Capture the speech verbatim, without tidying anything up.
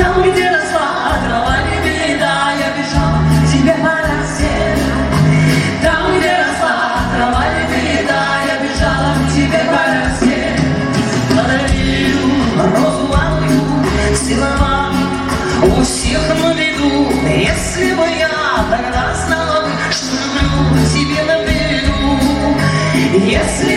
Там, где росла трава лебеда, я бежала к тебе по росе. Там, где росла трава лебеда, я бежала к тебе по росе. Подарил розу алую, целовал у всех на виду. Если бы я тогда знала бы, что люблю тебе на берегу, если